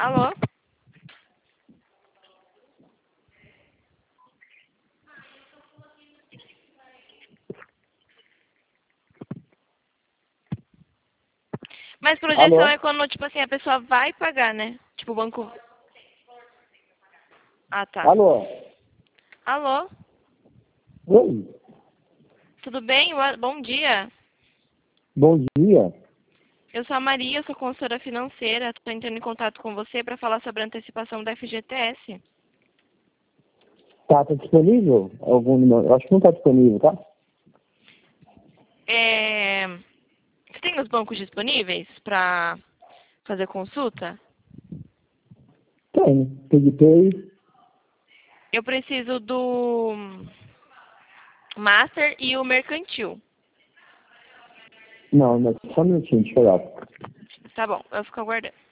Alô? Mas projeção Alô? é quando, tipo assim, a pessoa vai pagar, né? Tipo, o banco... Ah, tá. Alô? Alô? Oi, Tudo bem? Bom dia. bom dia. Eu sou a Maria, sou consultora financeira. Estou entrando em contato com você para falar sobre a antecipação da FGTS. Tá disponível? Algum número? Eu acho que não tá disponível, tá? Você tem os bancos disponíveis para fazer consulta? Tem. PicPay. Eu preciso do Master e o Mercantil. Não, só um minutinho, deixa eu olhar. Tá bom, eu fico aguardando.